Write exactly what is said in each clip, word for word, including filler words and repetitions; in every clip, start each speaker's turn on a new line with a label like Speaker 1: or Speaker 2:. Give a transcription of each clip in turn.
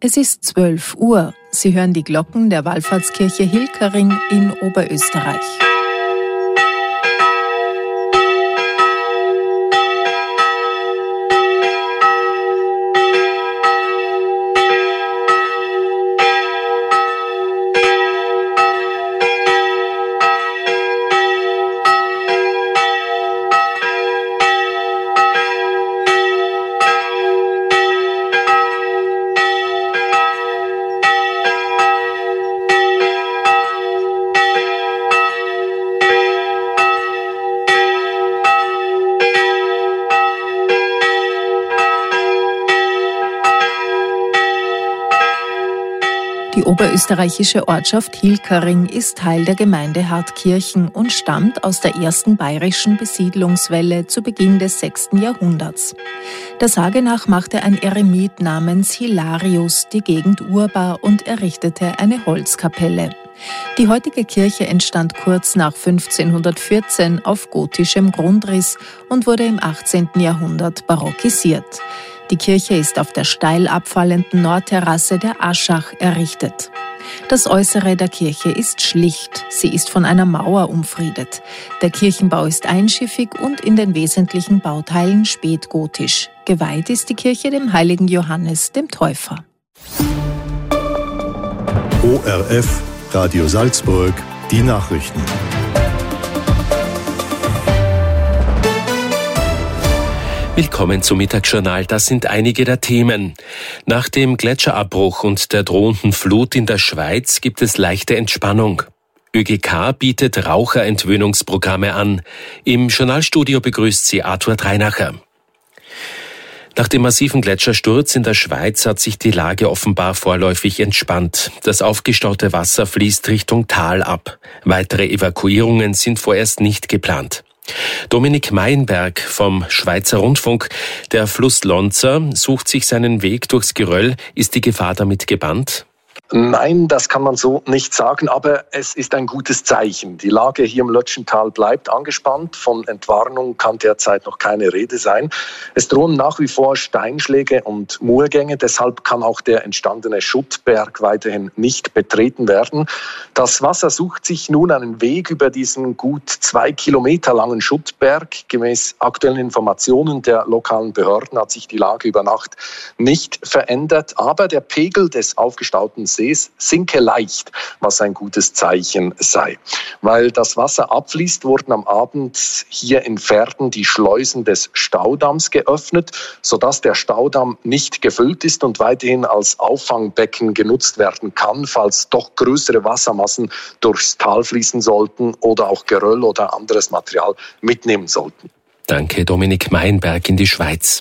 Speaker 1: Es ist zwölf Uhr. Sie hören die Glocken der Wallfahrtskirche Hilkering in Oberösterreich. Die oberösterreichische Ortschaft Hilkering ist Teil der Gemeinde Hartkirchen und stammt aus der ersten bayerischen Besiedlungswelle zu Beginn des sechsten Jahrhunderts. Der Sage nach machte ein Eremit namens Hilarius die Gegend urbar und errichtete eine Holzkapelle. Die heutige Kirche entstand kurz nach fünfzehnhundertvierzehn auf gotischem Grundriss und wurde im achtzehnten Jahrhundert barockisiert. Die Kirche ist auf der steil abfallenden Nordterrasse der Aschach errichtet. Das Äußere der Kirche ist schlicht. Sie ist von einer Mauer umfriedet. Der Kirchenbau ist einschiffig und in den wesentlichen Bauteilen spätgotisch. Geweiht ist die Kirche dem heiligen Johannes, dem Täufer.
Speaker 2: O R F, Radio Salzburg, die Nachrichten.
Speaker 3: Willkommen zum Mittagsjournal. Das sind einige der Themen. Nach dem Gletscherabbruch und der drohenden Flut in der Schweiz gibt es leichte Entspannung. ÖGK bietet Raucherentwöhnungsprogramme an. Im Journalstudio begrüßt sie Arthur Dreinacher. Nach dem massiven Gletschersturz in der Schweiz hat sich die Lage offenbar vorläufig entspannt. Das aufgestaute Wasser fließt Richtung Tal ab. Weitere Evakuierungen sind vorerst nicht geplant. Dominik Meienberg vom Schweizer Rundfunk. Der Fluss Lonza sucht sich seinen Weg durchs Geröll. Ist die Gefahr damit gebannt?
Speaker 4: Nein, das kann man so nicht sagen, aber es ist ein gutes Zeichen. Die Lage hier im Lötschental bleibt angespannt. Von Entwarnung kann derzeit noch keine Rede sein. Es drohen nach wie vor Steinschläge und Murgänge. Deshalb kann auch der entstandene Schuttberg weiterhin nicht betreten werden. Das Wasser sucht sich nun einen Weg über diesen gut zwei Kilometer langen Schuttberg. Gemäß aktuellen Informationen der lokalen Behörden hat sich die Lage über Nacht nicht verändert. Aber der Pegel des aufgestauten Sees sinke leicht, was ein gutes Zeichen sei. Weil das Wasser abfließt, wurden am Abend hier in Verden die Schleusen des Staudamms geöffnet, sodass der Staudamm nicht gefüllt ist und weiterhin als Auffangbecken genutzt werden kann, falls doch größere Wassermassen durchs Tal fließen sollten oder auch Geröll oder anderes Material mitnehmen sollten.
Speaker 3: Danke, Dominik Meienberg in die Schweiz.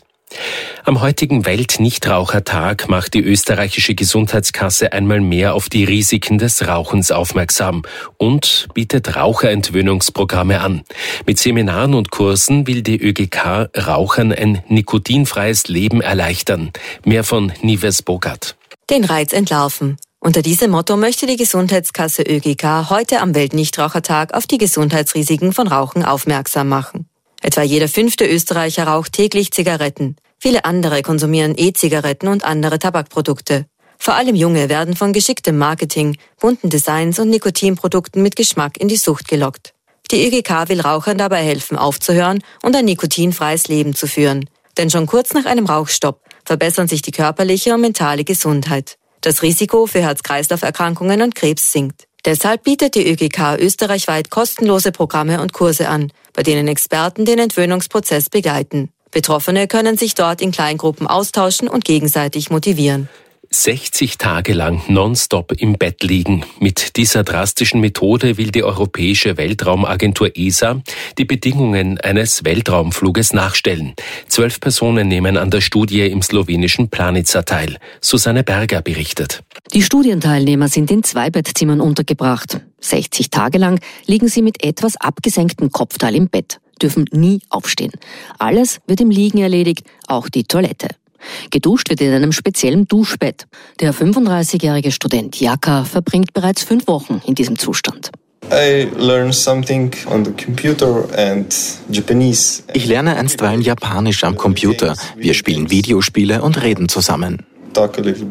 Speaker 3: Am heutigen Welt-Nichtrauchertag macht die österreichische Gesundheitskasse einmal mehr auf die Risiken des Rauchens aufmerksam und bietet Raucherentwöhnungsprogramme an. Mit Seminaren und Kursen will die ÖGK Rauchern ein nikotinfreies Leben erleichtern. Mehr von Nives Bogart.
Speaker 5: Den Reiz entlarven. Unter diesem Motto möchte die Gesundheitskasse ÖGK heute am Welt-Nichtrauchertag auf die Gesundheitsrisiken von Rauchen aufmerksam machen. Etwa jeder fünfte Österreicher raucht täglich Zigaretten. Viele andere konsumieren E-Zigaretten und andere Tabakprodukte. Vor allem Junge werden von geschicktem Marketing, bunten Designs und Nikotinprodukten mit Geschmack in die Sucht gelockt. Die ÖGK will Rauchern dabei helfen, aufzuhören und ein nikotinfreies Leben zu führen. Denn schon kurz nach einem Rauchstopp verbessern sich die körperliche und mentale Gesundheit. Das Risiko für Herz-Kreislauf-Erkrankungen und Krebs sinkt. Deshalb bietet die ÖGK österreichweit kostenlose Programme und Kurse an, bei denen Experten den Entwöhnungsprozess begleiten. Betroffene können sich dort in Kleingruppen austauschen und gegenseitig motivieren.
Speaker 3: sechzig Tage lang nonstop im Bett liegen. Mit dieser drastischen Methode will die Europäische Weltraumagentur E S A die Bedingungen eines Weltraumfluges nachstellen. Zwölf Personen nehmen an der Studie im slowenischen Planica teil. Susanne Berger berichtet.
Speaker 6: Die Studienteilnehmer sind in Zweibettzimmern untergebracht. sechzig Tage lang liegen sie mit etwas abgesenktem Kopfteil im Bett, dürfen nie aufstehen. Alles wird im Liegen erledigt, auch die Toilette. Geduscht wird in einem speziellen Duschbett. Der fünfunddreißigjährige Student Jaka verbringt bereits fünf Wochen in diesem Zustand.
Speaker 7: I learn something on the computer and Japanese.
Speaker 8: Ich lerne einstweilen Japanisch am Computer. Wir spielen Videospiele und reden zusammen.
Speaker 7: Talk a little bit.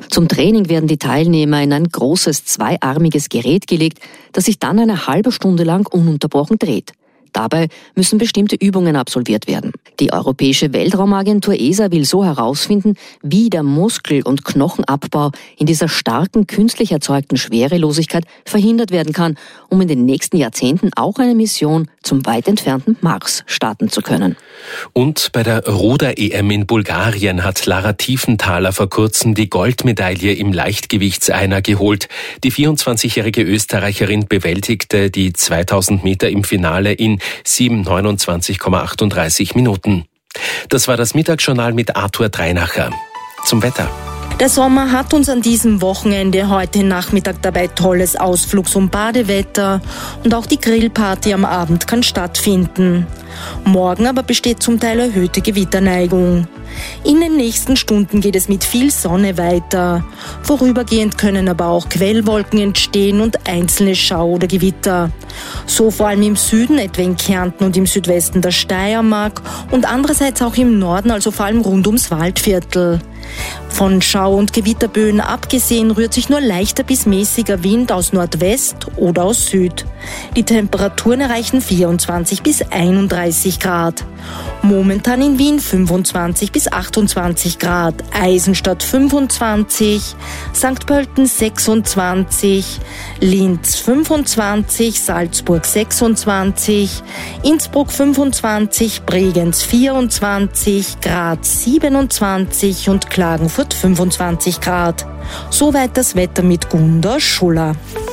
Speaker 6: Zum Training werden die Teilnehmer in ein großes zweiarmiges Gerät gelegt, das sich dann eine halbe Stunde lang ununterbrochen dreht. Dabei müssen bestimmte Übungen absolviert werden. Die Europäische Weltraumagentur E S A will so herausfinden, wie der Muskel- und Knochenabbau in dieser starken, künstlich erzeugten Schwerelosigkeit verhindert werden kann, um in den nächsten Jahrzehnten auch eine Mission zum weit entfernten Mars starten zu können.
Speaker 3: Und bei der Ruder-E M in Bulgarien hat Lara Tiefenthaler vor kurzem die Goldmedaille im Leichtgewichtseimer geholt. Die vierundzwanzigjährige Österreicherin bewältigte die zweitausend Meter im Finale in sieben neunundzwanzig Komma achtunddreißig Minuten. Das war das Mittagsjournal mit Arthur Dreinacher. Zum Wetter.
Speaker 8: Der Sommer hat uns an diesem Wochenende heute Nachmittag dabei tolles Ausflugs- und Badewetter und auch die Grillparty am Abend kann stattfinden. Morgen aber besteht zum Teil erhöhte Gewitterneigung. In den nächsten Stunden geht es mit viel Sonne weiter. Vorübergehend können aber auch Quellwolken entstehen und einzelne Schau- oder Gewitter. So vor allem im Süden, etwa in Kärnten und im Südwesten der Steiermark und andererseits auch im Norden, also vor allem rund ums Waldviertel. Von Schau- und Gewitterböen abgesehen rührt sich nur leichter bis mäßiger Wind aus Nordwest oder aus Süd. Die Temperaturen erreichen vierundzwanzig bis einunddreißig Grad. Momentan in Wien fünfundzwanzig bis achtundzwanzig Grad, Eisenstadt fünfundzwanzig, Sankt Pölten sechsundzwanzig, Linz fünfundzwanzig, Salzburg sechsundzwanzig, Innsbruck fünfundzwanzig, Bregenz vierundzwanzig, Graz siebenundzwanzig und Klagenfurt fünfundzwanzig Grad. Soweit das Wetter mit Gunda Schuller.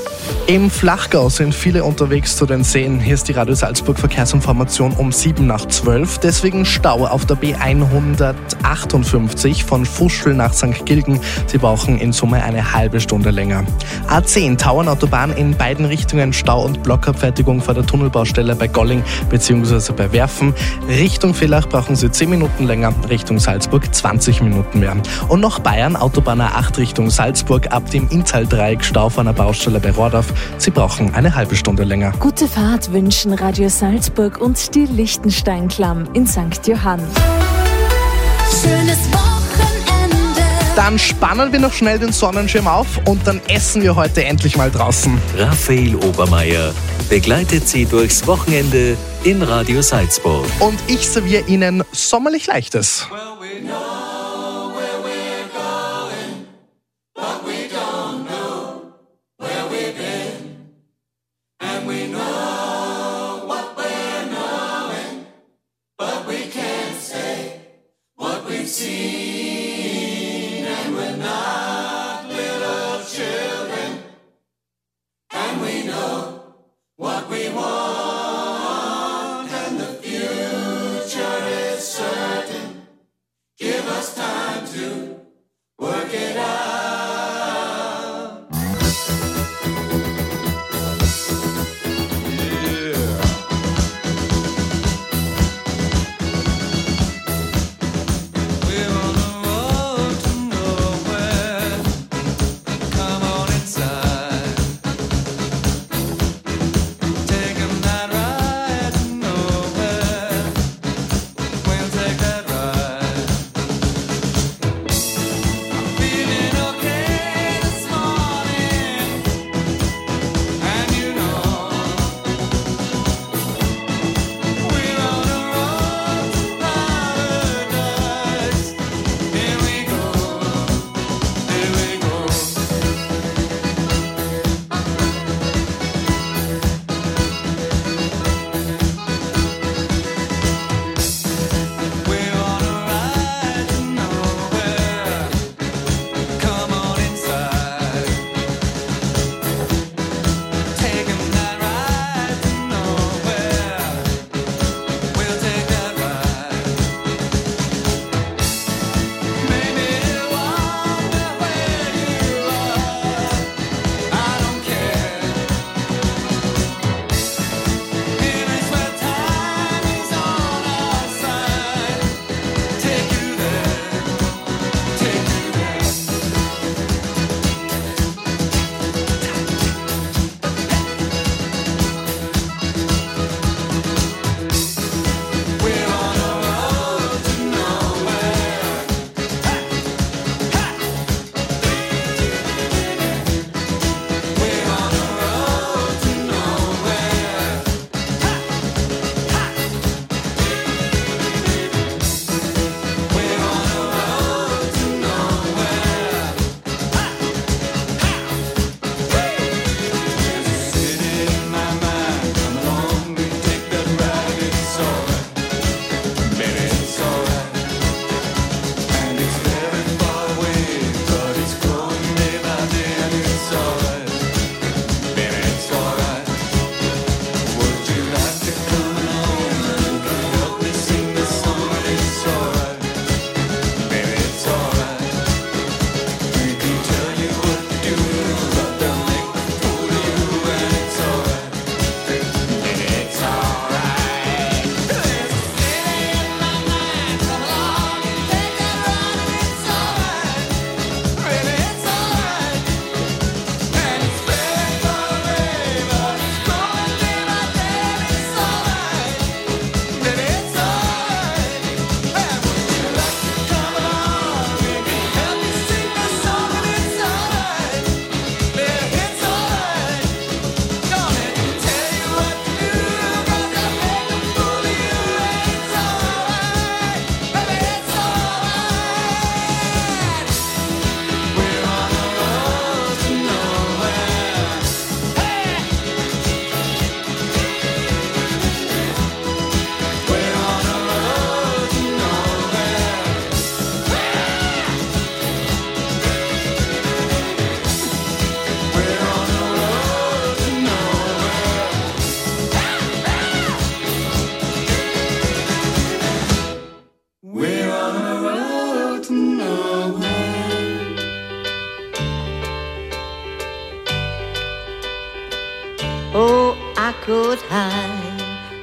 Speaker 9: Im Flachgau sind viele unterwegs zu den Seen. Hier ist die Radio Salzburg Verkehrsinformation um sieben nach zwölf. Deswegen Stau auf der B hundertachtundfünfzig von Fuschl nach Sankt Gilgen. Sie brauchen in Summe eine halbe Stunde länger. A zehn Tauernautobahn in beiden Richtungen Stau und Blockabfertigung vor der Tunnelbaustelle bei Golling bzw. bei Werfen. Richtung Villach brauchen Sie zehn Minuten länger, Richtung Salzburg zwanzig Minuten mehr. Und noch Bayern, Autobahn A acht Richtung Salzburg ab dem Inntal-Dreieck Stau vor einer Baustelle bei Rordorf. Sie brauchen eine halbe Stunde länger.
Speaker 10: Gute Fahrt wünschen Radio Salzburg und die Liechtenstein-Klamm in Sankt Johann.
Speaker 11: Schönes Wochenende.
Speaker 9: Dann spannen wir noch schnell den Sonnenschirm auf und dann essen wir heute endlich mal draußen.
Speaker 12: Raphael Obermeier begleitet Sie durchs Wochenende in Radio Salzburg.
Speaker 9: Und ich serviere Ihnen sommerlich Leichtes.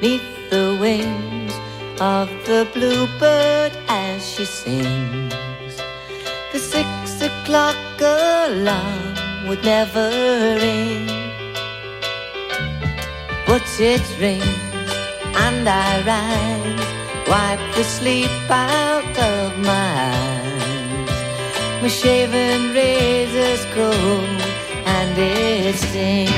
Speaker 13: 'neath the wings of the bluebird as she sings. The six o'clock alarm would never ring, but it rings and I rise, wipe the sleep out of my eyes. My shaven razor's cold and it stings.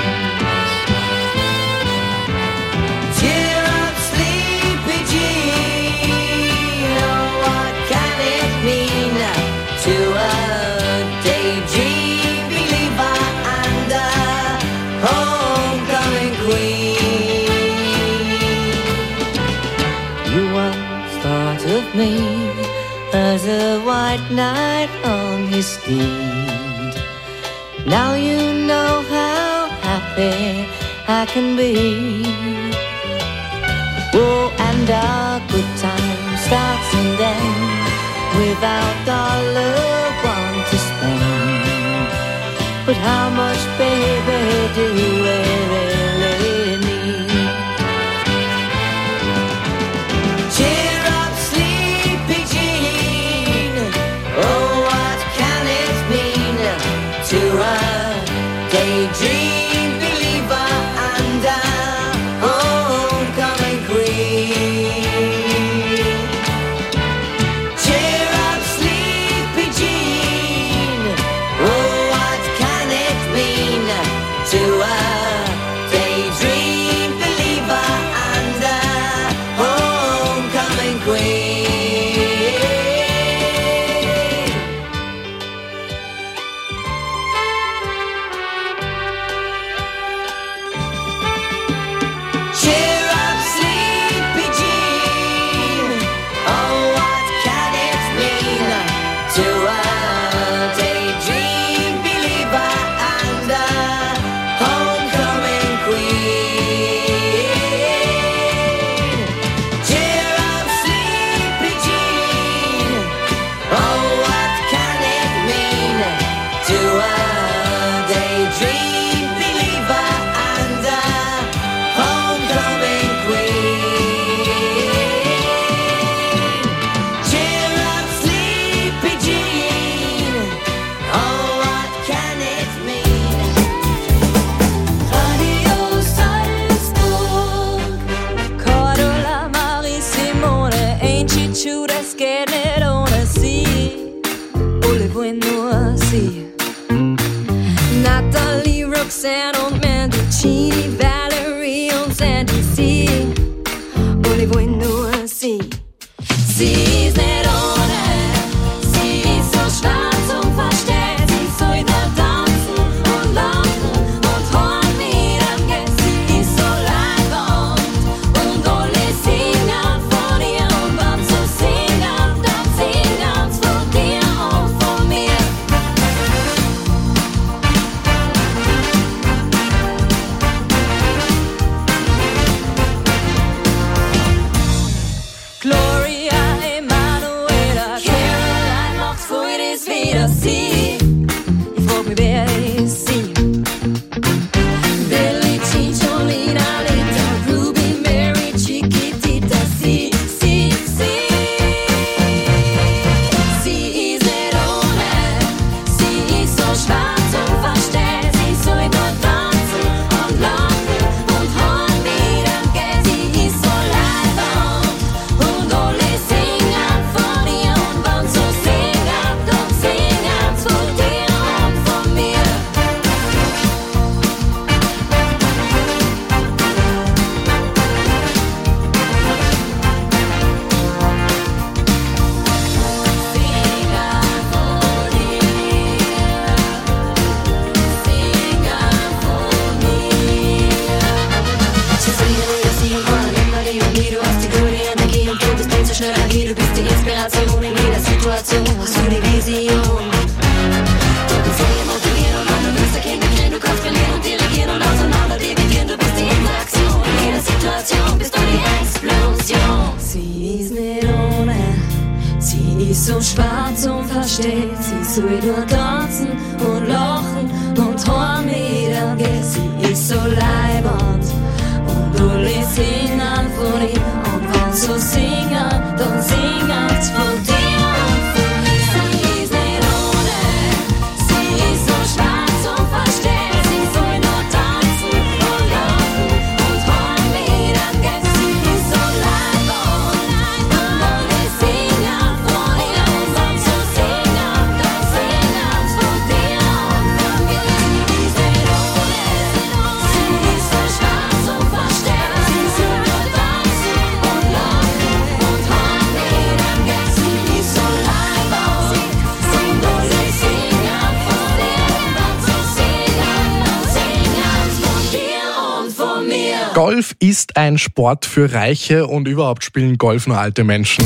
Speaker 13: Cheer up, sleepy Jean, oh, what can it mean to a daydream believer and a homecoming queen? You once thought of me as a white knight on his steed. Now you know how happy I can be. Oh, and our good time starts and ends without dollar one to spend. But how much, baby, do we really need? Cheer up, sleepy Jean, oh, what can it mean to a daydream believer and a homecoming queen? Cheer up, sleepy Jean, oh, what can it mean to a daydream believer and a homecoming queen? Cheer up, sleepy Jean, oh, what can it mean to a daydream believer and a homecoming queen? Cheer up, sleepy Jean, oh, what can it mean to a daydream believer and a homecoming queen? Cheer up, sleepy Jean, oh, what can it mean?
Speaker 11: Radio Salzburg.
Speaker 14: Cordula, Marie, Simone, ain't she true? That's getting it on a sea. Ole Bueno, see. Natalie, Roxanne und Mendocini, Valerie und Sandy C. Ole Bueno, see. Sie ist nicht ohne, sie ist so schwarz und versteht, sie soll da tanzen und lachen und horn mit am Geld. Sie ist so leibend und alle singen von ihr und wann so singen, dann singen's von dir und von mir. Gloria, Emanuela, Caroline macht vor das wieder sie. Ich frag mich, wer ist sie? Billie Jean, Jolene, Alita, Ruby, Mary, Chiquitita, sie, sie, sie. Sie ist nicht ohne, sie ist so schwarz und versteht, sie soll nur tanzen und lachen und horn mit am Geld. Sie ist so leibend und alle singen von ihr und wann so singen, dann singen's von dir und von mir. Du bist die Inspiration in jeder Situation, hast du die Vision. Du kannst sehr motivieren und wenn du willst, erkennen wir, du kannst verlieren und dirigieren und auseinander dividieren. Du bist die Interaktion in jeder Situation, bist du die Explosion. Sie ist nicht ohne, sie ist so schwarz und versteht, sie soll nur tanzen und lachen und horn mit am Geld. Sie ist so leibend und alle singen von so singen, dann singen's von dir und von mir. Sie ist nicht ohne, sie ist so schwarz und versteht, sie soll nur tanzen und laufen und heim wieder gehen. Sie ist so leid und dann wir singen von ihr und dann so singen, dann singen's von dir und von mir. Sie ist nicht ohne, sie ist so schwarz und versteht, sie soll nur tanzen und laufen und heim wieder gehen. Sie ist so leid und dann wir singen von ihr und dann so singen, dann singen's von dir und von mir.
Speaker 9: Golf ist ein Sport für Reiche und überhaupt spielen Golf nur alte Menschen.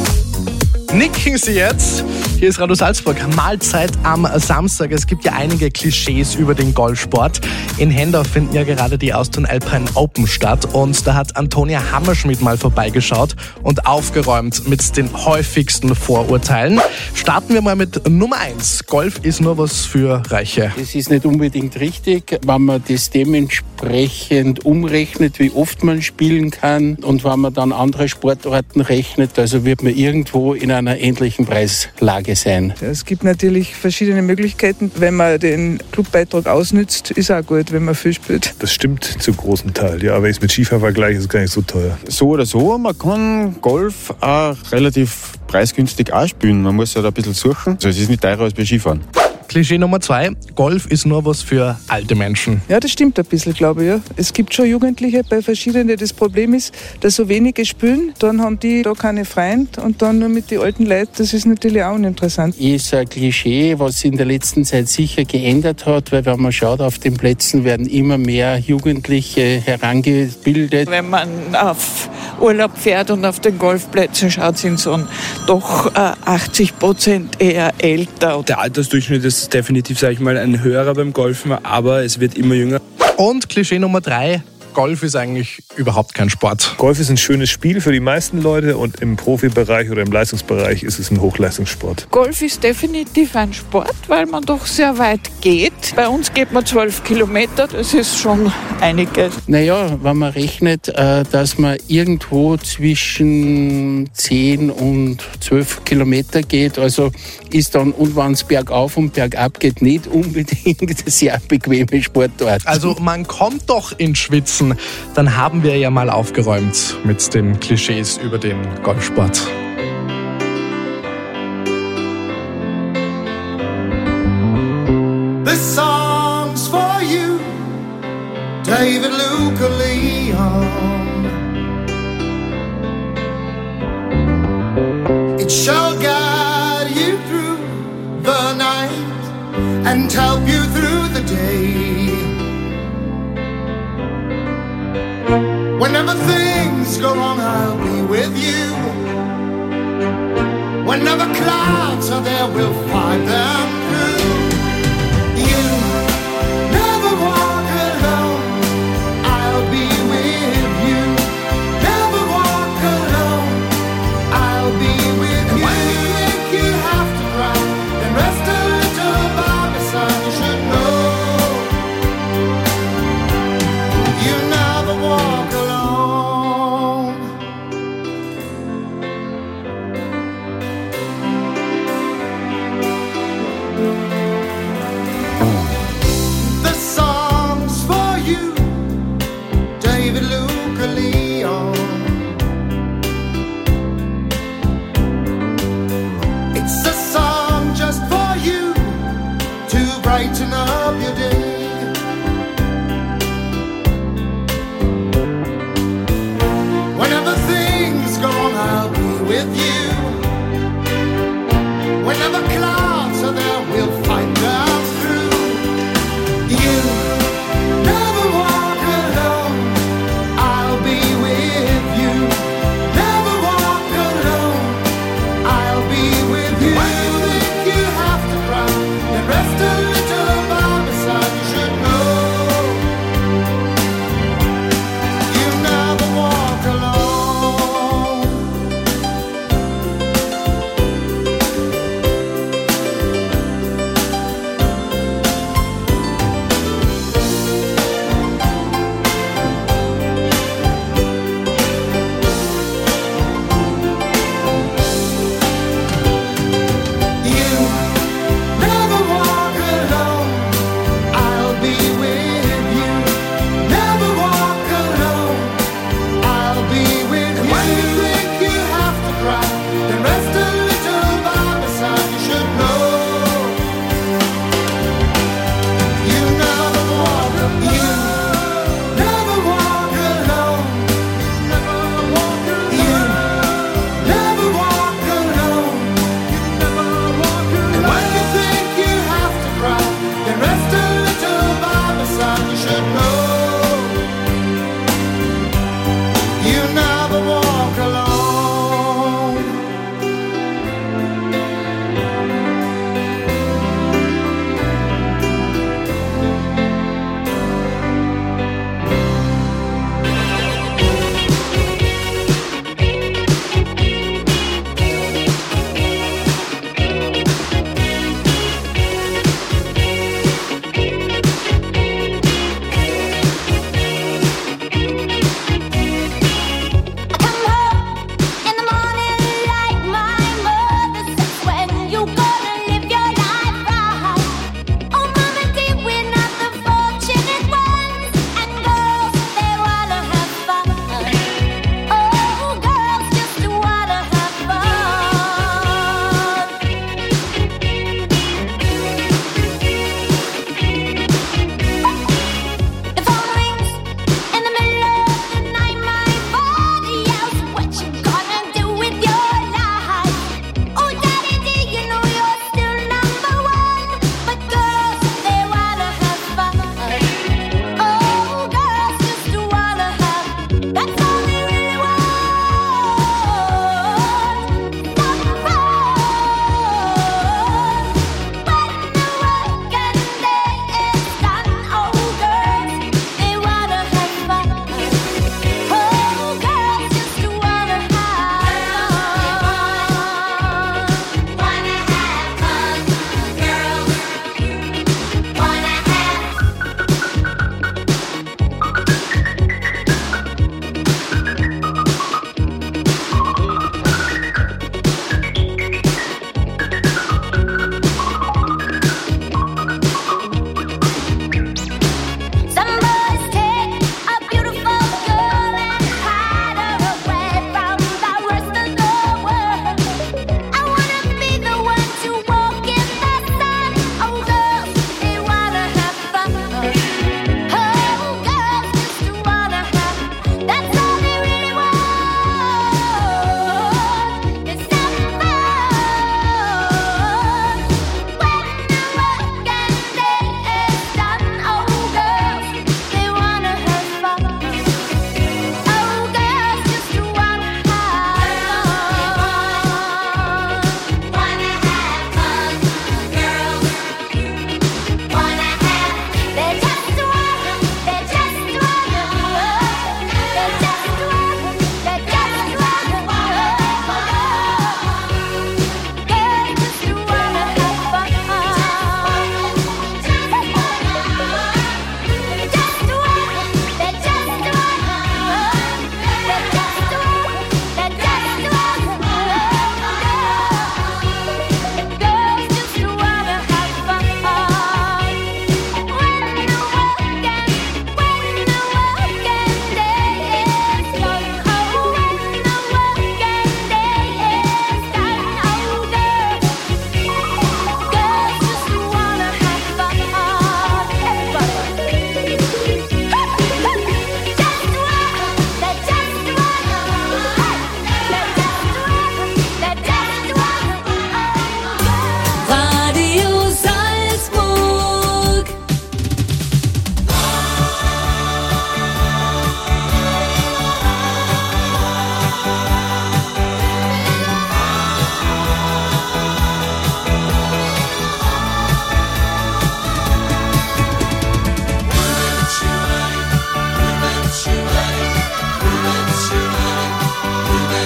Speaker 9: Nicken Sie jetzt. Hier ist Radio Salzburg. Mahlzeit am Samstag. Es gibt ja einige Klischees über den Golfsport. In Hendorf finden ja gerade die Austrian Alpine Open statt. Und da hat Antonia Hammerschmidt mal vorbeigeschaut und aufgeräumt mit den häufigsten Vorurteilen. Starten wir mal mit Nummer eins. Golf ist nur was für Reiche.
Speaker 15: Das ist nicht unbedingt richtig, wenn man das dementsprechend umrechnet, wie oft man spielen kann. Und wenn man dann andere Sportarten rechnet, also wird man irgendwo in einer ähnlichen Preislage sein.
Speaker 16: Es gibt natürlich verschiedene Möglichkeiten. Wenn man den Clubbeitrag ausnützt, ist auch gut, wenn man viel spielt.
Speaker 17: Das stimmt zu großen Teil, ja, aber wenn ich es mit Skifahren vergleiche, ist es gar nicht so teuer.
Speaker 18: So oder so, man kann Golf auch relativ preisgünstig auch spielen. Man muss halt ein bisschen suchen. Also es ist nicht teurer als bei Skifahren.
Speaker 9: Klischee Nummer zwei. Golf ist nur was für alte Menschen.
Speaker 16: Ja, das stimmt ein bisschen, glaube ich. Ja. Es gibt schon Jugendliche bei verschiedenen. Das Problem ist, dass so wenige spielen, dann haben die da keine Freunde und dann nur mit den alten Leuten. Das ist natürlich auch uninteressant.
Speaker 15: Ist ein Klischee, was sich in der letzten Zeit sicher geändert hat, weil wenn man schaut, auf den Plätzen werden immer mehr Jugendliche herangebildet.
Speaker 19: Wenn man auf Urlaub fährt und auf den Golfplätzen schaut, sind so doch äh, achtzig Prozent eher älter.
Speaker 20: Der Altersdurchschnitt ist definitiv, sage ich mal, ein höherer beim Golfen, aber es wird immer jünger.
Speaker 9: Und Klischee Nummer drei. Golf ist eigentlich überhaupt kein Sport.
Speaker 17: Golf ist ein schönes Spiel für die meisten Leute und im Profibereich oder im Leistungsbereich ist es ein Hochleistungssport.
Speaker 19: Golf ist definitiv ein Sport, weil man doch sehr weit geht. Bei uns geht man zwölf Kilometer, das ist schon einiges.
Speaker 15: Naja, wenn man rechnet, dass man irgendwo zwischen zehn und zwölf Kilometer geht, also ist dann, und wenn es bergauf und bergab geht, nicht unbedingt eine sehr bequeme Sportart.
Speaker 9: Also man kommt doch ins Schwitzen. Dann haben wir ja mal aufgeräumt mit den Klischees über den Golfsport.
Speaker 21: This song's for you, David Luca Leon. It shall guide you through the night and help you through the day. Whenever things go wrong, I'll be with you. Whenever clouds are there, we'll find them through. You never walk alone, I'll be with you. Never walk alone, I'll be with you. And when you think you have to cry, then rest a little by my side. You should know you never walk alone.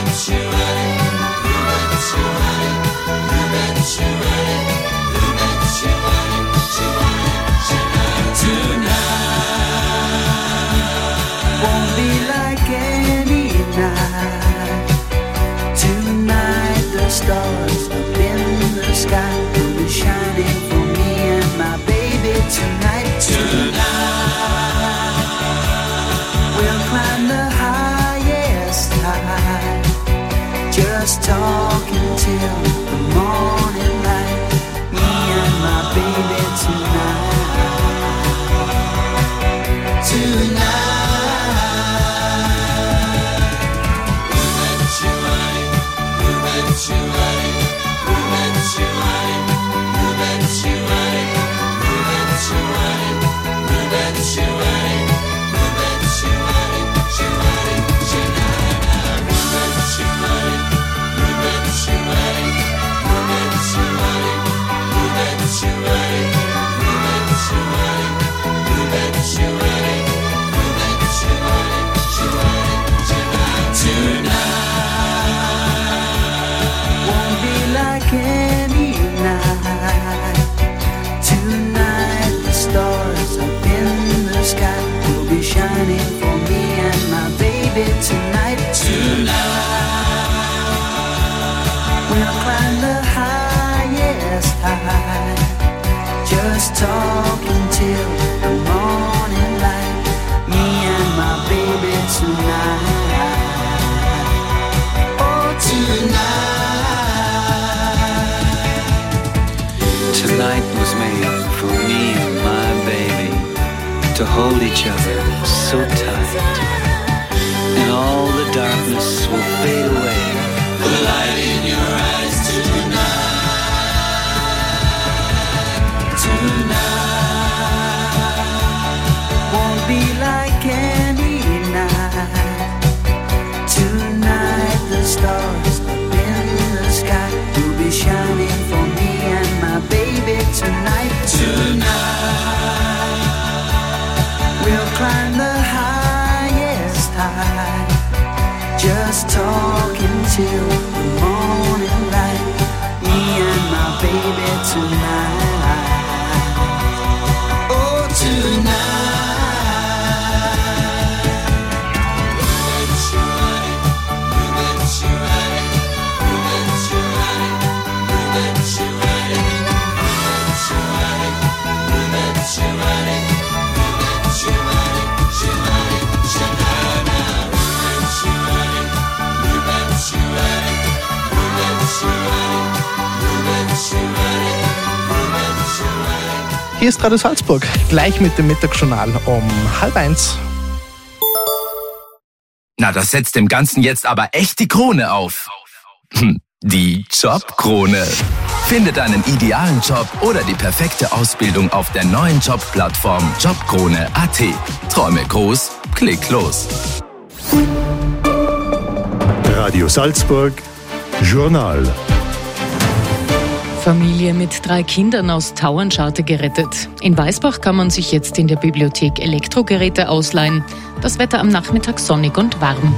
Speaker 1: Won't be like any night. Tonight the stars up in the sky will be shining for me and my baby tonight. Tonight we'll climb the highest high, just talking till the morning light. Me and my baby tonight. Tonight. Won't be like any night. Tonight the stars up in the sky will be shining for me and my baby tonight. Tonight we'll climb the highest high, just talking till the morning light. Me and my baby tonight. Oh, tonight. Tonight was made for me and my baby to hold each other so tight, and all the darkness will fade away. The light in your eyes tonight. Tonight won't be like any night. Tonight the stars up in the sky will be shining for me and my baby tonight. Tonight we'll climb the highest high, just talking till the morning light. Me and my baby tonight. Oh, tonight.
Speaker 9: Hier ist Radio Salzburg, gleich mit dem Mittagsjournal um halb eins.
Speaker 22: Na, das setzt dem Ganzen jetzt aber echt die Krone auf. Hm, die Jobkrone. Finde deinen idealen Job oder die perfekte Ausbildung auf der neuen Jobplattform jobkrone punkt a t. Träume groß, klick los.
Speaker 2: Radio Salzburg, Journal.
Speaker 23: Familie mit drei Kindern aus Tauernscharte gerettet. In Weißbach kann man sich jetzt in der Bibliothek Elektrogeräte ausleihen. Das Wetter am Nachmittag sonnig und warm.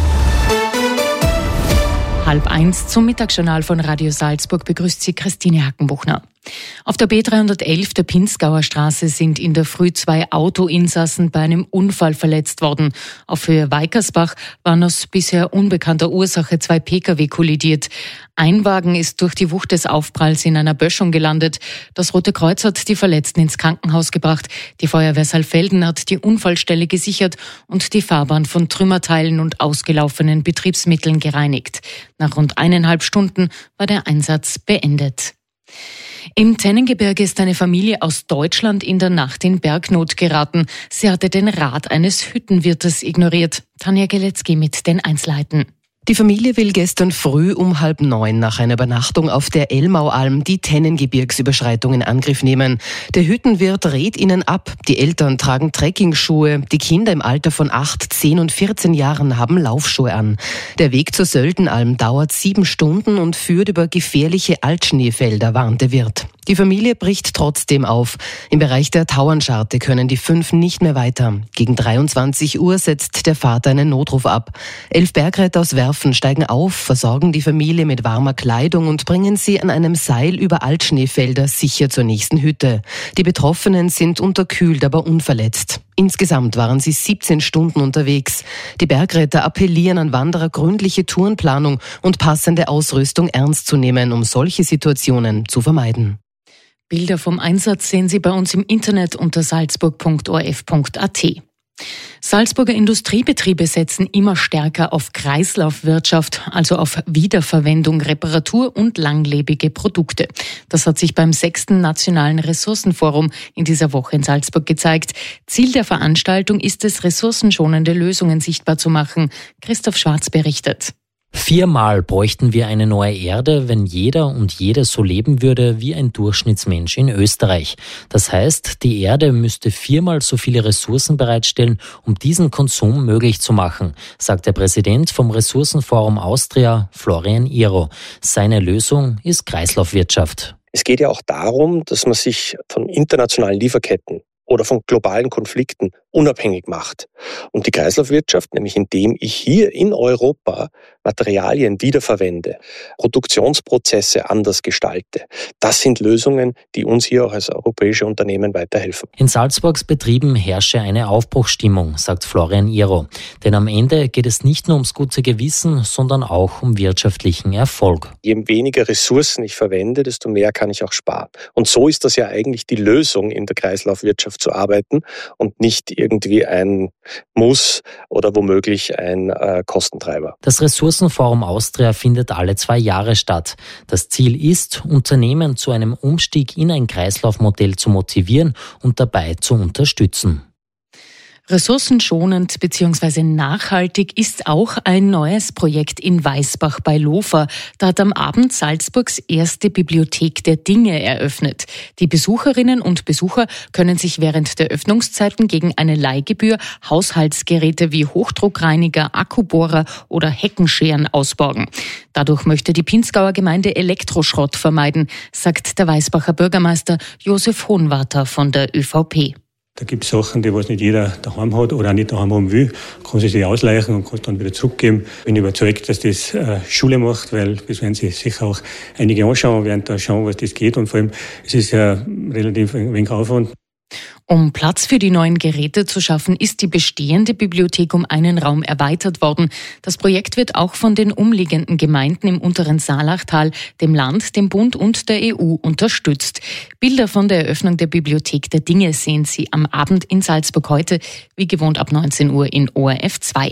Speaker 23: Halb eins zum Mittagsjournal von Radio Salzburg begrüßt Sie Christine Hackenbuchner. Auf der B dreihundertelf der Pinzgauer Straße sind in der Früh zwei Autoinsassen bei einem Unfall verletzt worden. Auf Höhe Weikersbach waren aus bisher unbekannter Ursache zwei Pkw kollidiert. Ein Wagen ist durch die Wucht des Aufpralls in einer Böschung gelandet. Das Rote Kreuz hat die Verletzten ins Krankenhaus gebracht. Die Feuerwehr Saalfelden hat die Unfallstelle gesichert und die Fahrbahn von Trümmerteilen und ausgelaufenen Betriebsmitteln gereinigt. Nach rund eineinhalb Stunden war der Einsatz beendet. Im Tennengebirge ist eine Familie aus Deutschland in der Nacht in Bergnot geraten. Sie hatte den Rat eines Hüttenwirtes ignoriert. Tanja Geletzky mit den Einzelheiten.
Speaker 24: Die Familie will gestern früh um halb neun nach einer Übernachtung auf der Elmaualm die Tennengebirgsüberschreitung in Angriff nehmen. Der Hüttenwirt rät ihnen ab. Die Eltern tragen Trekkingschuhe. Die Kinder im Alter von acht, zehn und vierzehn Jahren haben Laufschuhe an. Der Weg zur Söldenalm dauert sieben Stunden und führt über gefährliche Altschneefelder, warnt der Wirt. Die Familie bricht trotzdem auf. Im Bereich der Tauernscharte können die fünf nicht mehr weiter. Gegen dreiundzwanzig Uhr setzt der Vater einen Notruf ab. Elf Bergretter aus Werfen Schafen steigen auf, versorgen die Familie mit warmer Kleidung und bringen sie an einem Seil über Altschneefelder sicher zur nächsten Hütte. Die Betroffenen sind unterkühlt, aber unverletzt. Insgesamt waren sie siebzehn Stunden unterwegs. Die Bergretter appellieren an Wanderer, gründliche Tourenplanung und passende Ausrüstung ernst zu nehmen, um solche Situationen zu vermeiden.
Speaker 23: Bilder vom Einsatz sehen Sie bei uns im Internet unter salzburg punkt o r f punkt a t. Salzburger Industriebetriebe setzen immer stärker auf Kreislaufwirtschaft, also auf Wiederverwendung, Reparatur und langlebige Produkte. Das hat sich beim sechsten Nationalen Ressourcenforum in dieser Woche in Salzburg gezeigt. Ziel der Veranstaltung ist es, ressourcenschonende Lösungen sichtbar zu machen. Christoph Schwarz berichtet.
Speaker 4: Viermal bräuchten wir eine neue Erde, wenn jeder und jede so leben würde wie ein Durchschnittsmensch in Österreich. Das heißt, die Erde müsste viermal so viele Ressourcen bereitstellen, um diesen Konsum möglich zu machen, sagt der Präsident vom Ressourcenforum Austria, Florian Iro. Seine Lösung ist Kreislaufwirtschaft.
Speaker 5: Es geht ja auch darum, dass man sich von internationalen Lieferketten oder von globalen Konflikten unabhängig macht. Und die Kreislaufwirtschaft, nämlich indem ich hier in Europa Materialien wiederverwende, Produktionsprozesse anders gestalte, das sind Lösungen, die uns hier auch als europäische Unternehmen weiterhelfen.
Speaker 4: In Salzburgs Betrieben herrsche eine Aufbruchsstimmung, sagt Florian Iro. Denn am Ende geht es nicht nur ums gute Gewissen, sondern auch um wirtschaftlichen Erfolg.
Speaker 5: Je weniger Ressourcen ich verwende, desto mehr kann ich auch sparen. Und so ist das ja eigentlich die Lösung, in der Kreislaufwirtschaft zu arbeiten und nicht irgendwie ein Muss oder womöglich ein äh, Kostentreiber.
Speaker 4: Das Ressourcenforum Austria findet alle zwei Jahre statt. Das Ziel ist, Unternehmen zu einem Umstieg in ein Kreislaufmodell zu motivieren und dabei zu unterstützen.
Speaker 23: Ressourcenschonend bzw. nachhaltig ist auch ein neues Projekt in Weißbach bei Lofer. Da hat am Abend Salzburgs erste Bibliothek der Dinge eröffnet. Die Besucherinnen und Besucher können sich während der Öffnungszeiten gegen eine Leihgebühr Haushaltsgeräte wie Hochdruckreiniger, Akkubohrer oder Heckenscheren ausborgen. Dadurch möchte die Pinzgauer Gemeinde Elektroschrott vermeiden, sagt der Weißbacher Bürgermeister Josef Hohnwarter von der Ö V P.
Speaker 6: Da gibt es Sachen, die was nicht jeder daheim hat oder auch nicht daheim haben will, kann sie sich ausleihen und kann dann wieder zurückgeben. Ich bin überzeugt, dass das äh, Schule macht, weil das werden sich sicher auch einige anschauen, werden da schauen, was das geht und vor allem, es ist ja relativ ein wenig Aufwand.
Speaker 23: Um Platz für die neuen Geräte zu schaffen, ist die bestehende Bibliothek um einen Raum erweitert worden. Das Projekt wird auch von den umliegenden Gemeinden im unteren Saalachtal, dem Land, dem Bund und der E U unterstützt. Bilder von der Eröffnung der Bibliothek der Dinge sehen Sie am Abend in Salzburg heute, wie gewohnt ab neunzehn Uhr in O R F zwei.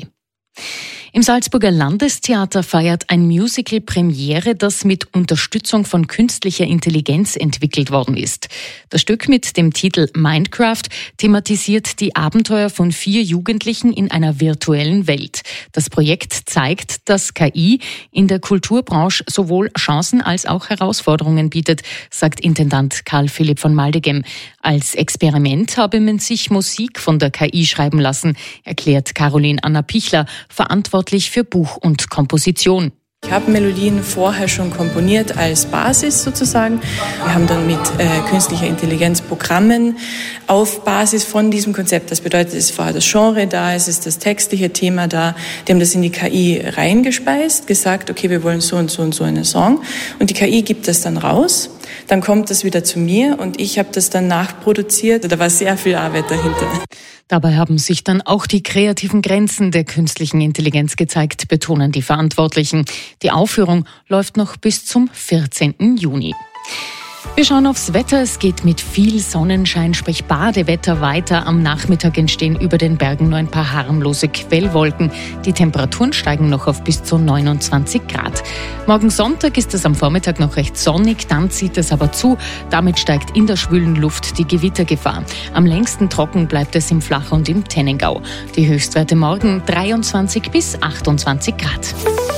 Speaker 23: Im Salzburger Landestheater feiert ein Musical Premiere, das mit Unterstützung von künstlicher Intelligenz entwickelt worden ist. Das Stück mit dem Titel Minecraft thematisiert die Abenteuer von vier Jugendlichen in einer virtuellen Welt. Das Projekt zeigt, dass K I in der Kulturbranche sowohl Chancen als auch Herausforderungen bietet, sagt Intendant Karl Philipp von Maldegem. Als Experiment habe man sich Musik von der K I schreiben lassen, erklärt Caroline Anna Pichler, verantwortlich für Buch und Komposition.
Speaker 7: Ich habe Melodien vorher schon komponiert als Basis sozusagen. Wir haben dann mit äh, künstlicher Intelligenz Programmen auf Basis von diesem Konzept, das bedeutet, es war das Genre da, es ist das textliche Thema da, die haben das in die K I reingespeist, gesagt, okay, wir wollen so und so und so einen Song und die K I gibt das dann raus, dann kommt das wieder zu mir und ich habe das dann nachproduziert, da war sehr viel Arbeit dahinter.
Speaker 23: Dabei haben sich dann auch die kreativen Grenzen der künstlichen Intelligenz gezeigt, betonen die Verantwortlichen. Die Aufführung läuft noch bis zum vierzehnten Juni. Wir schauen aufs Wetter. Es geht mit viel Sonnenschein, sprich Badewetter weiter. Am Nachmittag entstehen über den Bergen nur ein paar harmlose Quellwolken. Die Temperaturen steigen noch auf bis zu neunundzwanzig Grad. Morgen Sonntag ist es am Vormittag noch recht sonnig, dann zieht es aber zu. Damit steigt in der schwülen Luft die Gewittergefahr. Am längsten trocken bleibt es im Flach- und im Tennengau. Die Höchstwerte morgen dreiundzwanzig bis achtundzwanzig Grad.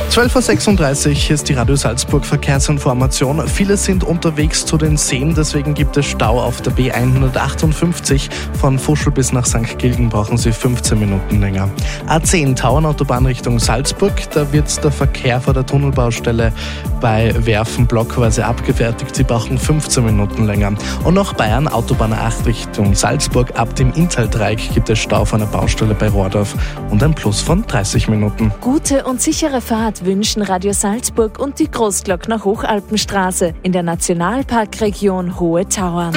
Speaker 9: zwölf Uhr sechsunddreißig, hier ist die Radio Salzburg Verkehrsinformation. Viele sind unterwegs zu den Seen, deswegen gibt es Stau auf der B hundertachtundfünfzig. Von Fuschl bis nach Sankt Gilgen brauchen Sie fünfzehn Minuten länger. A zehn Tauernautobahn Richtung Salzburg, da wird der Verkehr vor der Tunnelbaustelle bei Werfen blockweise abgefertigt. Sie brauchen fünfzehn Minuten länger. Und noch Bayern, Autobahn acht Richtung Salzburg. Ab dem Inntal-Dreieck gibt es Stau von der Baustelle bei Rohrdorf und ein Plus von dreißig Minuten.
Speaker 3: Gute und sichere Fahrt wünschen Radio Salzburg und die Großglockner Hochalpenstraße in der Nationalparkregion Hohe Tauern.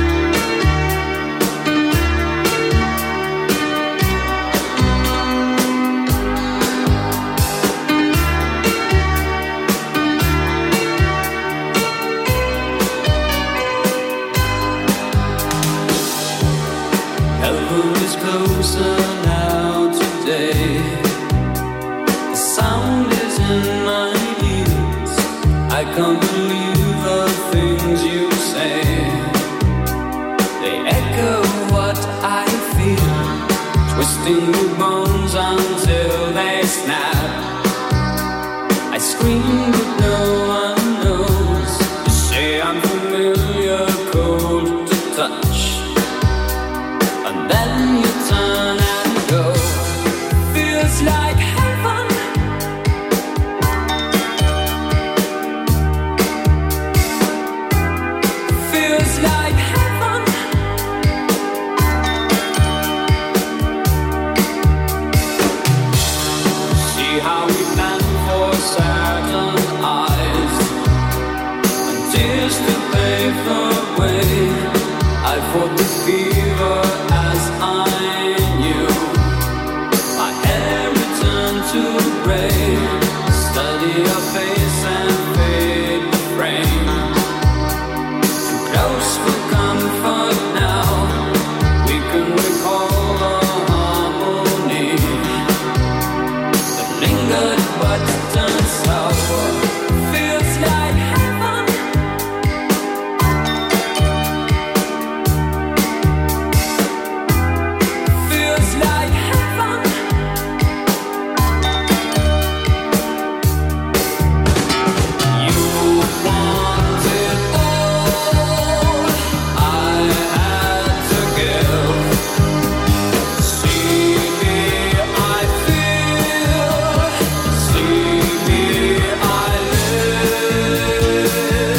Speaker 1: I can't believe the things you say. They echo what I feel, twisting the bones until they snap. I scream but no one knows. You say I'm familiar, cold to touch, and then you turn and go. Feels like heaven. Like heaven. See how we plan for certain eyes and tears to pave the way. I fought the fever as I knew. My hair returned to gray. Study your face and fade the frame. Close for comfort now, we can recall the harmony that lingered but turned sour. Feels like heaven. Feels like heaven. You want it all. I had to give. See me, I feel. See me, I live.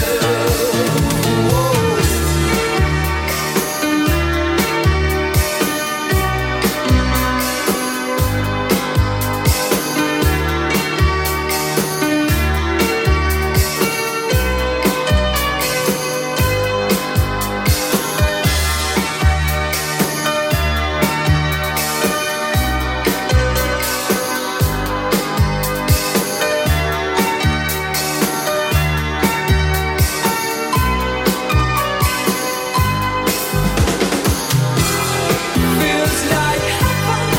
Speaker 1: Feels like heaven.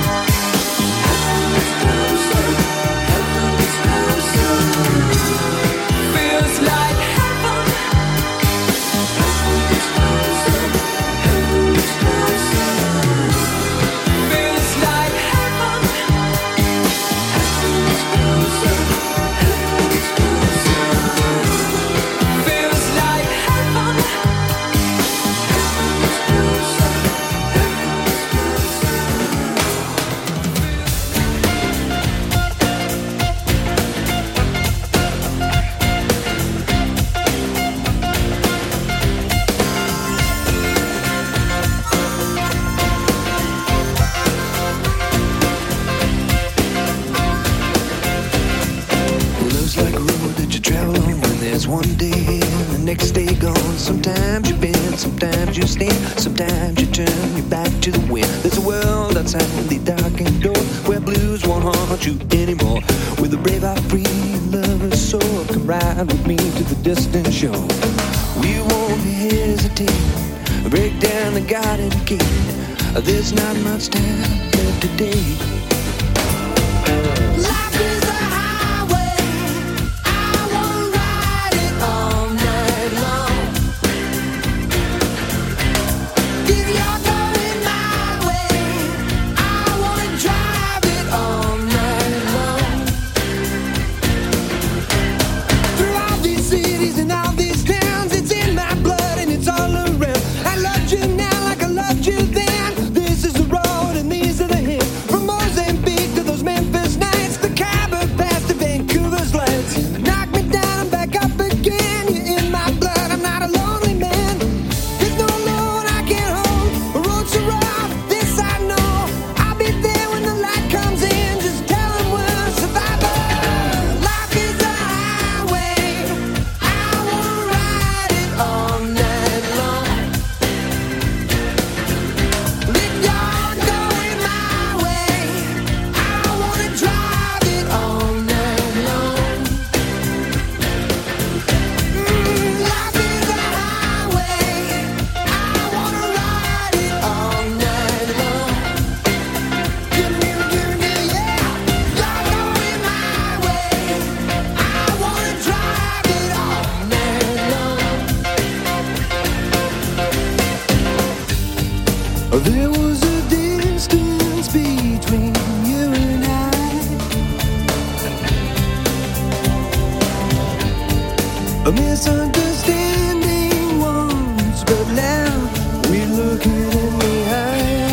Speaker 1: Feels like heaven. Feels like heaven. Feels like heaven.
Speaker 8: Love's like a road that you travel on when there's one day and the next day gone. Sometimes you bend, sometimes you stand, sometimes you turn your back to the wind. There's a world outside the darkened door where blues won't haunt you anymore. With a brave heart free and lover's soul, come ride with me to the distant shore. We won't hesitate, break down the garden gate. There's not much time left today. Life is a highway. I wanna ride it all night long. If you're going my way, I wanna drive it all night long. A misunderstanding once, but now we look it in the eye.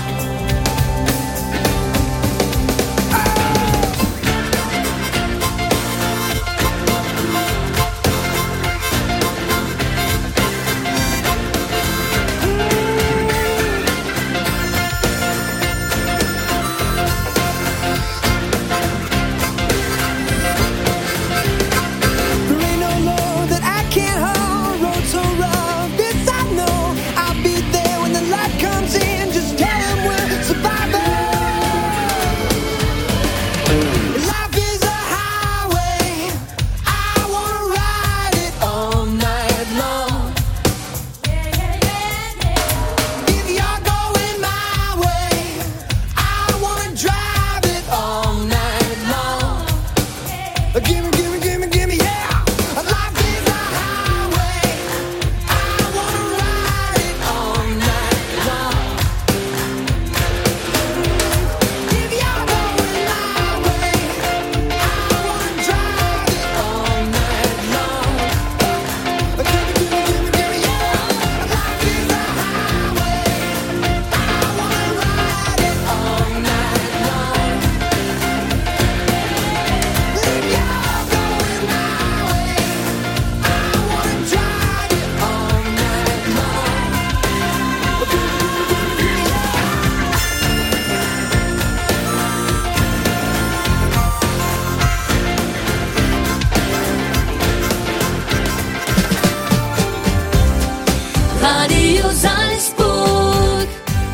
Speaker 14: Radio Salzburg.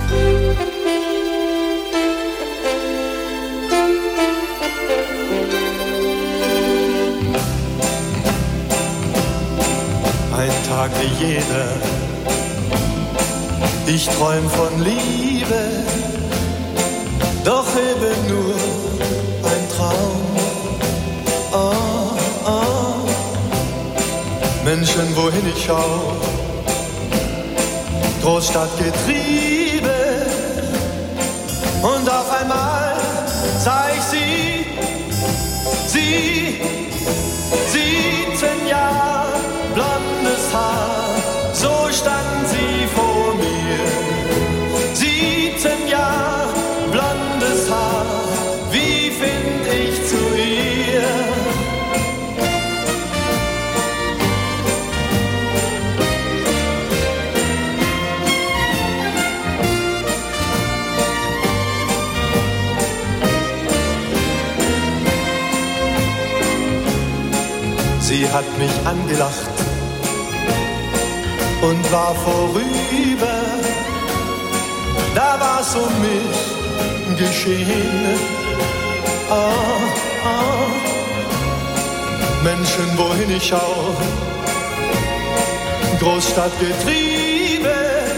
Speaker 10: Ein Tag wie jeder, ich träum von Liebe, doch eben nur ein Traum. Oh, oh. Menschen, wohin ich schau, Großstadtgetriebe, und auf einmal sah ich sie, sie, siebzehn Jahre, blondes Haar, so stand sie vor mir. siebzehn Jahre, blondes Haar, wie find ich zu ihr? Sie hat mich angelacht und war vorüber. Da war's um mich geschehen. Oh, oh. Menschen, wohin ich schau, Großstadtgetriebe,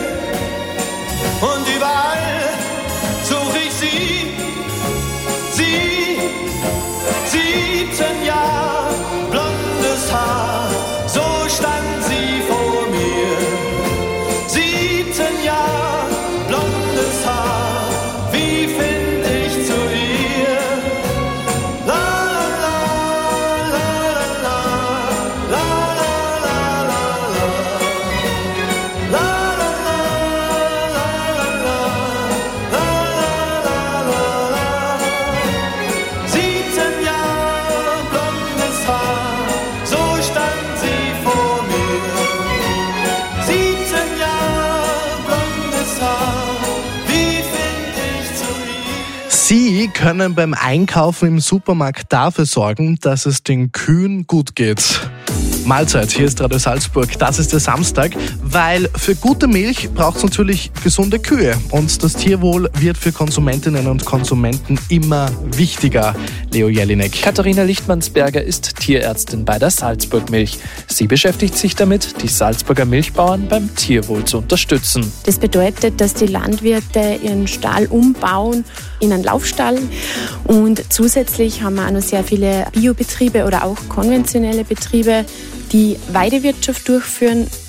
Speaker 10: und überall such ich sie, sie, siebzehn Jahre, blondes Haar, so stand sie vor mir. siebzehn Jahre, blondes Haar, wie find ich zu ihr? La la la la la la la la la siebzehn Jahre, blondes Haar, so stand sie vor mir. siebzehn Jahre, blondes Haar, wie find ich zu ihr?
Speaker 9: Sie können beim Einkaufen im Supermarkt dafür sorgen, dass es den Kühen gut geht. Mahlzeit, hier ist Radio Salzburg, das ist der Samstag, weil für gute Milch braucht es natürlich gesunde Kühe und das Tierwohl wird für Konsumentinnen und Konsumenten immer wichtiger. Leo Jelinek.
Speaker 11: Katharina Lichtmannsberger ist Tierärztin bei der Salzburg Milch. Sie beschäftigt sich damit, die Salzburger Milchbauern beim Tierwohl zu unterstützen.
Speaker 12: Das bedeutet, dass die Landwirte ihren Stall umbauen in einen Laufstall und zusätzlich haben wir auch noch sehr viele Biobetriebe oder auch konventionelle Betriebe, die Weidewirtschaft durchführen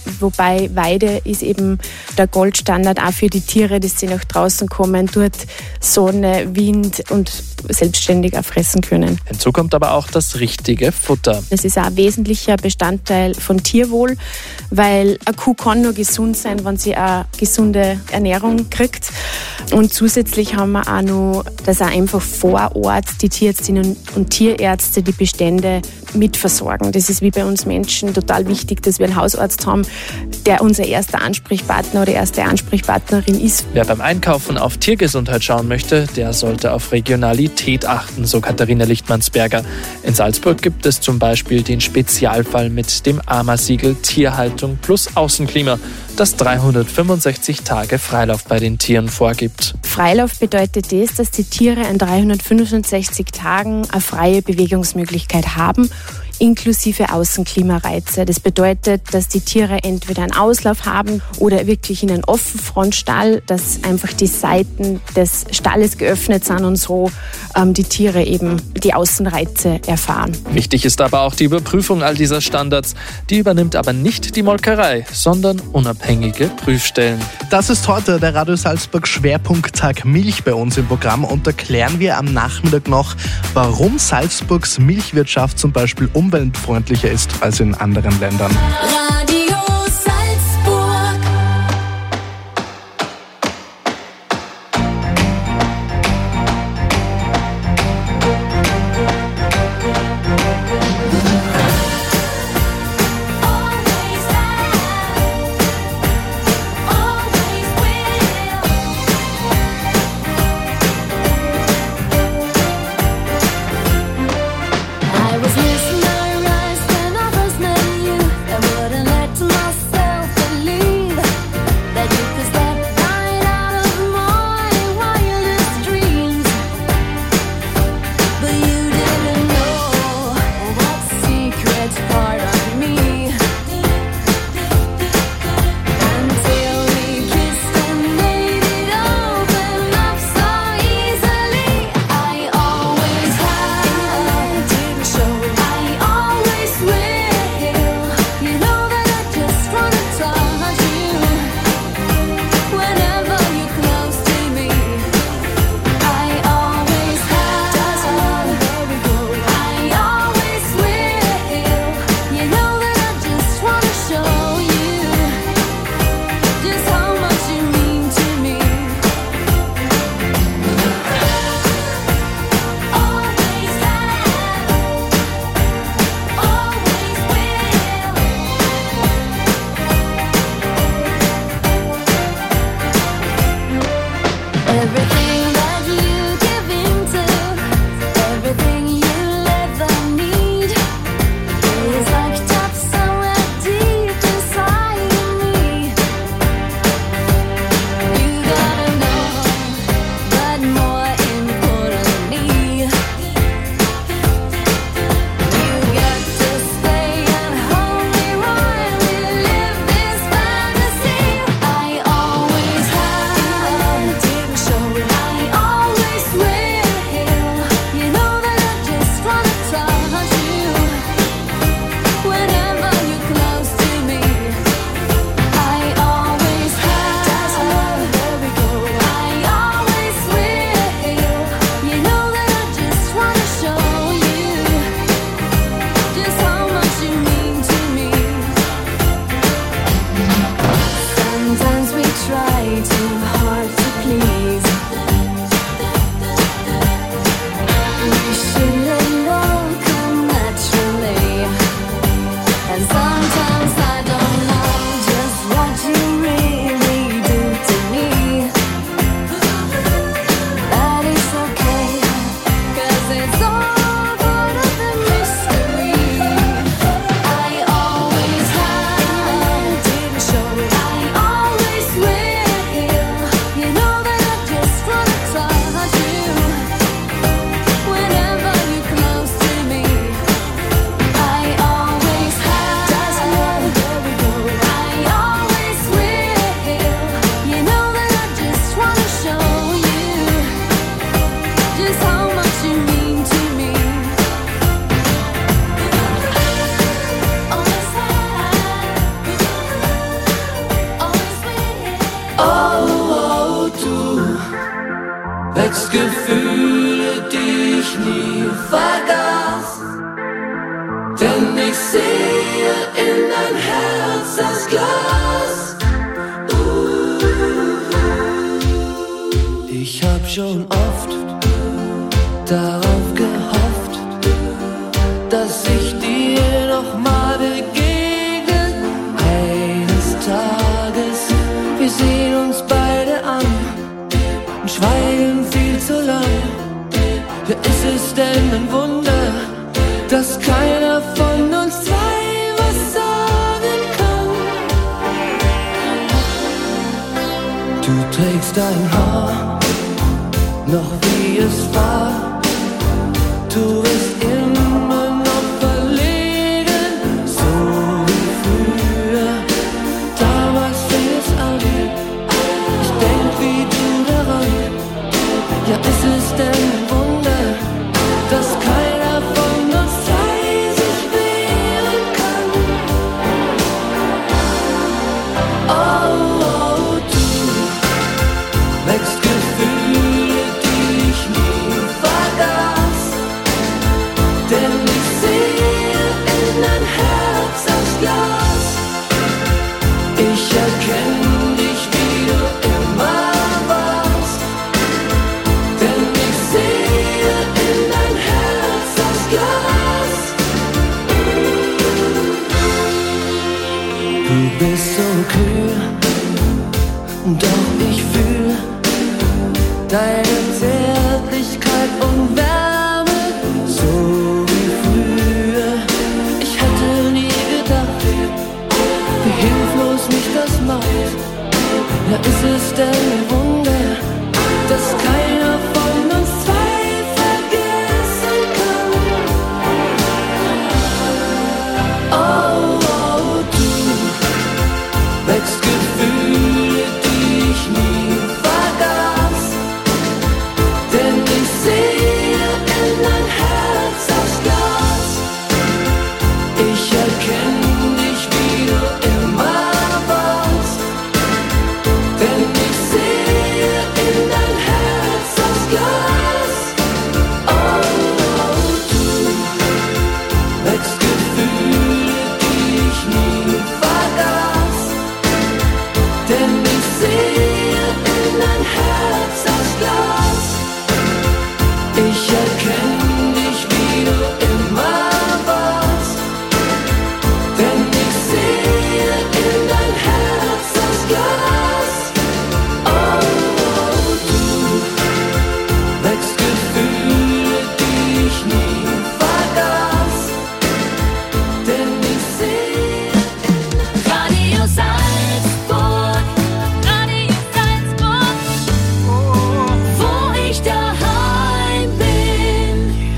Speaker 12: wobei Weide ist eben der Goldstandard auch für die Tiere, dass sie nach draußen kommen, dort Sonne, Wind und selbstständig auch fressen können.
Speaker 11: Hinzu kommt aber auch das richtige Futter.
Speaker 12: Das ist auch ein wesentlicher Bestandteil von Tierwohl, weil eine Kuh kann nur gesund sein, wenn sie eine gesunde Ernährung kriegt. Und zusätzlich haben wir auch noch, dass auch einfach vor Ort die Tierärztinnen und Tierärzte die Bestände mitversorgen. Das ist wie bei uns Menschen total wichtig, dass wir einen Hausarzt haben, der unser erster Ansprechpartner oder erste Ansprechpartnerin ist.
Speaker 11: Wer beim Einkaufen auf Tiergesundheit schauen möchte, der sollte auf Regionalität achten, so Katharina Lichtmannsberger. In Salzburg gibt es zum Beispiel den Spezialfall mit dem A M A-Siegel Tierhaltung plus Außenklima, das dreihundertfünfundsechzig Tage Freilauf bei den Tieren vorgibt.
Speaker 12: Freilauf bedeutet das, dass die Tiere an dreihundertfünfundsechzig Tagen eine freie Bewegungsmöglichkeit haben, inklusive Außenklimareize. Das bedeutet, dass die Tiere entweder einen Auslauf haben oder wirklich in einen Offenfrontstall, dass einfach die Seiten des Stalles geöffnet sind und so ähm, die Tiere eben die Außenreize erfahren.
Speaker 11: Wichtig ist aber auch die Überprüfung all dieser Standards. Die übernimmt aber nicht die Molkerei, sondern unabhängige Prüfstellen.
Speaker 9: Das ist heute der Radio Salzburg Schwerpunkttag Milch bei uns im Programm und erklären wir am Nachmittag noch, warum Salzburgs Milchwirtschaft zum Beispiel umweltfreundlicher ist als in anderen Ländern.
Speaker 14: Radio Salzburg. I was missing my rise when I first met you. There wouldn't
Speaker 8: ich sehe in dein Herz das Glas. Uh. Ich hab schon oft darauf gehofft, dass ich dir noch mal begegne. Eines Tages, wir sehen uns beide an und schweigen viel zu lang. Ja, ist es denn ein Wunder, dass keiner von uns zwei was sagen kann? Du trägst dein Haar noch wie es war. Du bist immer noch verlegen, so wie früher. Damals fing es an, ich denk wie du daran. Ja, ist es denn ein Wunder, dass keiner von uns zwei sich wehren kann? Oh, oh, du wächst Gefühle, die ich nie vergaß. Denn ich sehe in dein Herz das Glas. Ich erkenn dich, wie du immer warst. Denn ich sehe in dein Herz das Glas. Du bist so kühl, doch ich fühl deine Zärtlichkeit und Wärme, so wie früher. Ich hätte nie gedacht, wie hilflos mich das macht. Ja, ist es denn ein Wunder, dass keiner von uns zwei vergessen kann? Oh, oh, du wächst Gefühle, die ich nie vergaß. Denn ich sehe in dein Herz das Glas. Ich erkenn dich, wie du immer warst. Denn ich sehe in dein Herz das Glas. Oh, oh, du wächst Gefühle, die ich nie vergaß. Denn ich sehe in dein Herz das Glas. Ich erkenn dich, wie du immer warst. Denn ich sehe in dein Herz das Glas. Oh, oh, du wächst Gefühle, die ich nie vergaß. Denn ich sehe
Speaker 14: Radio Salzburg, Radio Salzburg, wo ich daheim bin.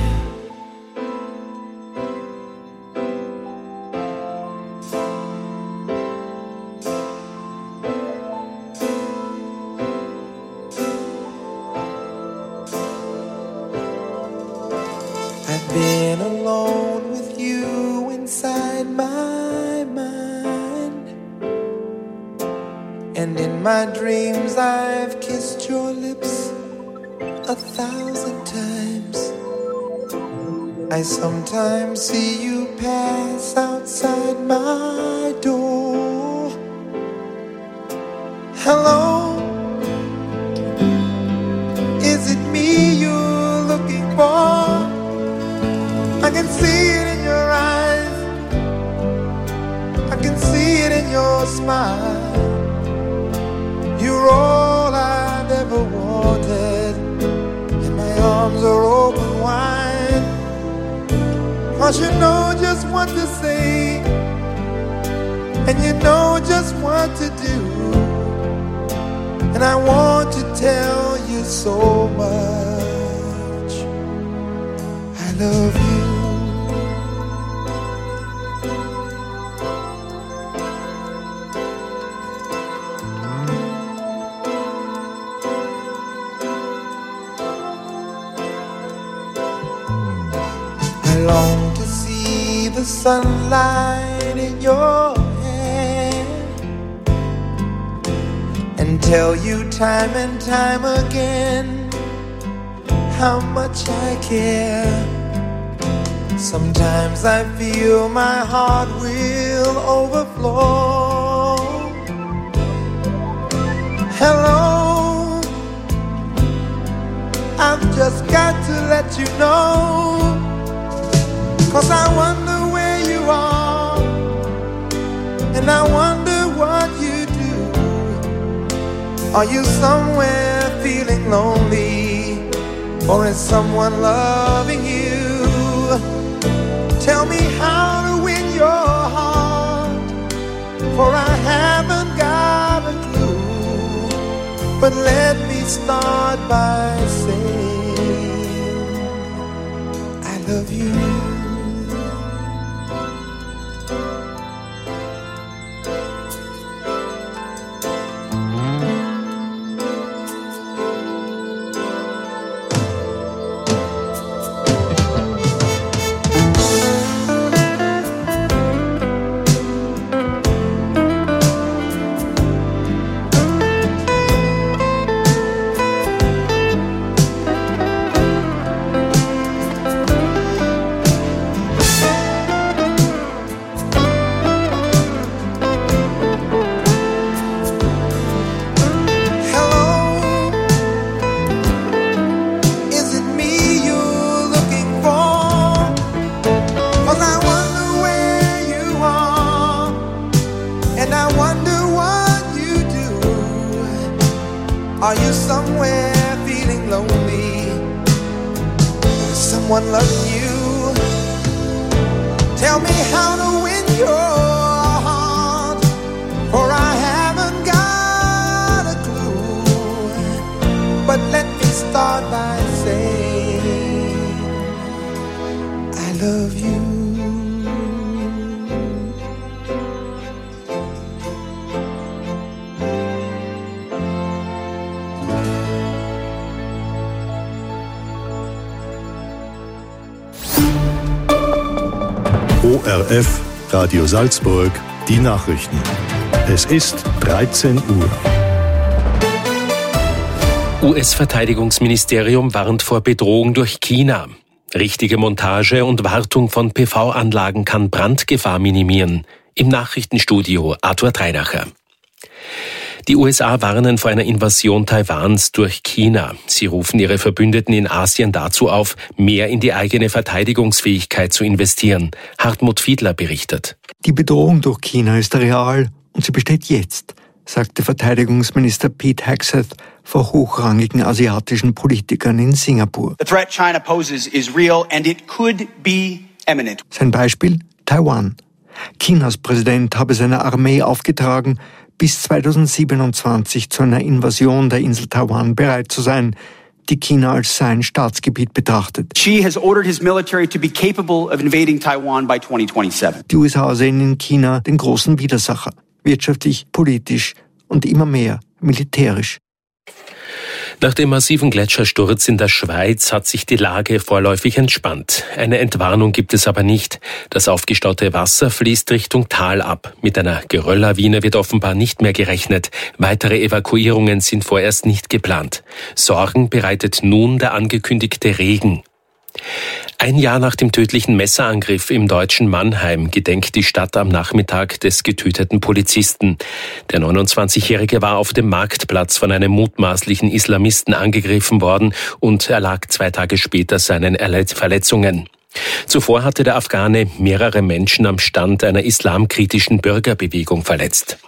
Speaker 13: I've been alone with you inside my mind, and in my dreams I've kissed your lips a thousand times. I sometimes see you pass outside my door. Hello, is it me you're looking for? I can see it in your eyes, I can see it in your smile. You're all I've ever wanted, and my arms are open wide. 'Cause you know just what to say, and you know just what to do. And I want to tell you so much, I love you. I long to see the sunlight in your hair and tell you time and time again how much I care. Sometimes I feel my heart will overflow. Hello, I've just got to let you know, 'cause I wonder where you are, and I wonder what you do. Are you somewhere feeling lonely, or is someone loving you? Tell me how to win your heart, for I haven't got a clue. But let me start by saying I love you. Are you somewhere feeling lonely? Is someone loving you? Tell me how to win your heart, for I haven't got a clue. But let me start by saying I love you.
Speaker 2: O R F, Radio Salzburg, die Nachrichten. Es ist dreizehn Uhr.
Speaker 16: U S-Verteidigungsministerium warnt vor Bedrohung durch China. Richtige Montage und Wartung von P V-Anlagen kann Brandgefahr minimieren. Im Nachrichtenstudio Arthur Treinacher. Die U S A warnen vor einer Invasion Taiwans durch China. Sie rufen ihre Verbündeten in Asien dazu auf, mehr in die eigene Verteidigungsfähigkeit zu investieren. Hartmut Fiedler berichtet.
Speaker 17: Die Bedrohung durch China ist real und sie besteht jetzt, sagte Verteidigungsminister Pete Hegseth vor hochrangigen asiatischen Politikern in Singapur.
Speaker 18: The threat China poses is real and it could be imminent.
Speaker 17: Sein Beispiel? Taiwan. Chinas Präsident habe seiner Armee aufgetragen, bis zweitausendsiebenundzwanzig zu einer Invasion der Insel Taiwan bereit zu sein, die China als sein Staatsgebiet betrachtet.
Speaker 18: Xi has ordered his military to be capable of invading Taiwan by twenty twenty-seven.
Speaker 17: Die U S A sehen in China den großen Widersacher, wirtschaftlich, politisch und immer mehr militärisch.
Speaker 16: Nach dem massiven Gletschersturz in der Schweiz hat sich die Lage vorläufig entspannt. Eine Entwarnung gibt es aber nicht. Das aufgestaute Wasser fließt Richtung Tal ab. Mit einer Gerölllawine wird offenbar nicht mehr gerechnet. Weitere Evakuierungen sind vorerst nicht geplant. Sorgen bereitet nun der angekündigte Regen. Ein Jahr nach dem tödlichen Messerangriff im deutschen Mannheim gedenkt die Stadt am Nachmittag des getöteten Polizisten. Der neunundzwanzigjährige war auf dem Marktplatz von einem mutmaßlichen Islamisten angegriffen worden und erlag zwei Tage später seinen Verletzungen. Zuvor hatte der Afghane mehrere Menschen am Stand einer islamkritischen Bürgerbewegung verletzt.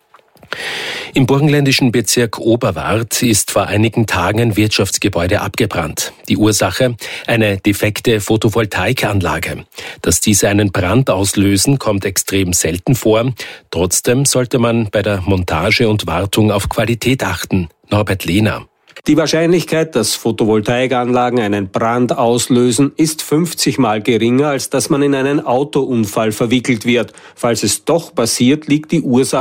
Speaker 16: Im burgenländischen Bezirk Oberwart ist vor einigen Tagen ein Wirtschaftsgebäude abgebrannt. Die Ursache? Eine defekte Photovoltaikanlage. Dass diese einen Brand auslösen, kommt extrem selten vor. Trotzdem sollte man bei der Montage und Wartung auf Qualität achten. Norbert Lehner.
Speaker 20: Die Wahrscheinlichkeit, dass Photovoltaikanlagen einen Brand auslösen, ist fünfzig Mal geringer, als dass man in einen Autounfall verwickelt wird. Falls es doch passiert, liegt die Ursache